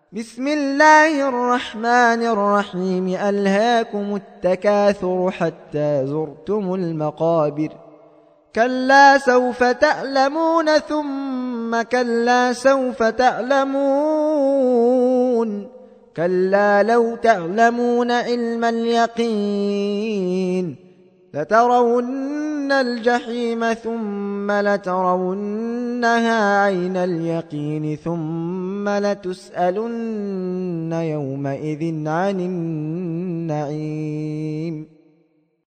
بسم الله الرحمن الرحيم. ألهاكم التكاثر حتى زرتم المقابر. كلا سوف تعلمون ثم كلا سوف تعلمون. كلا لو تعلمون علم اليقين لترون الجحيم ثم لترونها عين اليقين ثم لتسألن يومئذ عن النعيم.